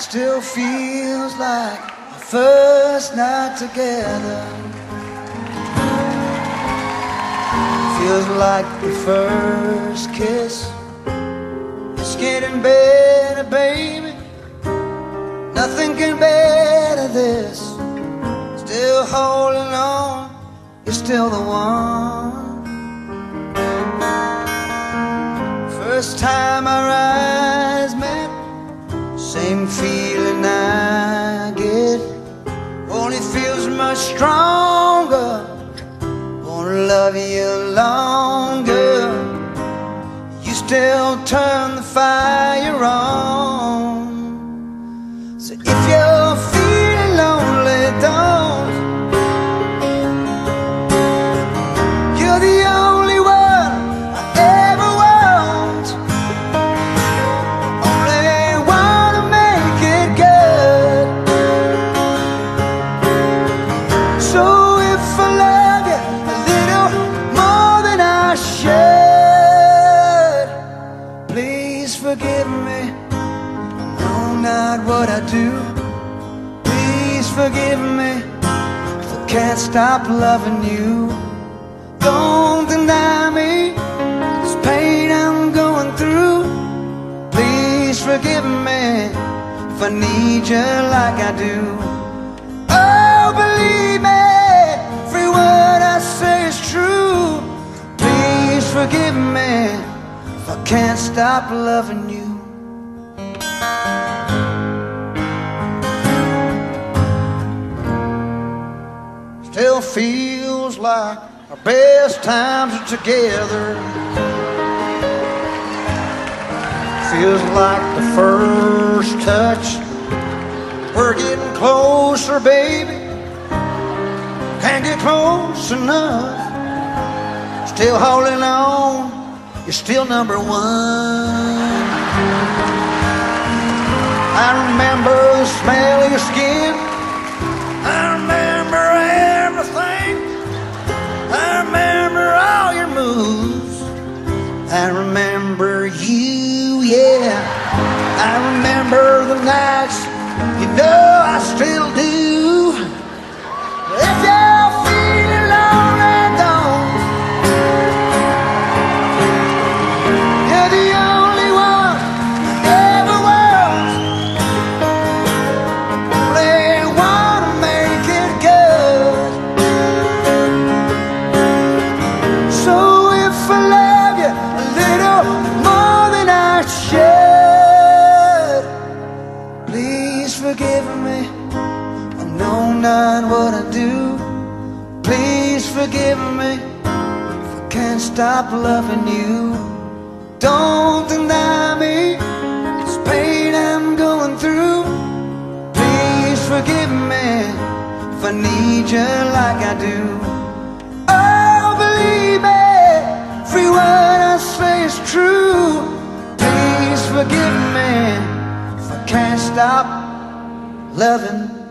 Still feels like our first night together. Feels like the first kiss. It's getting better, baby. Nothing can better this. Still holding on, you're still the one. First time our eyes met, same feeling I get. Only feels much stronger. Wanna love you longer. You still turn the fire on. So if you're feeling lonely, don't. You're the only one I ever want. Only wanna make it good. So if I love you a little more than I should, please forgive me. I know not what I do. Please forgive me if I can't stop loving you. Don't deny me this pain I'm going through. Please forgive me if I need you like I do. Oh, believe me, every word I say is true. Please forgive me if I can't stop loving you. Still feels like our best times are together. Feels like the first touch. We're getting closer, baby. Can't get close enough. Still holding on, you're still number one. I remember the smell of your skin. I remember everything. I remember all your moves. I remember you, yeah. I remember the nights, you know I still do. If you're feeling lonely, don't. You're the only one I ever want. Only wanna make it good. So if I love you a little more than I should, please forgive me. I know not what I do. Please forgive me if I can't stop loving you. Don't deny me this pain I'm going through. Please forgive me if I need you like I do. Oh, believe me, every word I say is true. Please forgive me if I can't stop loving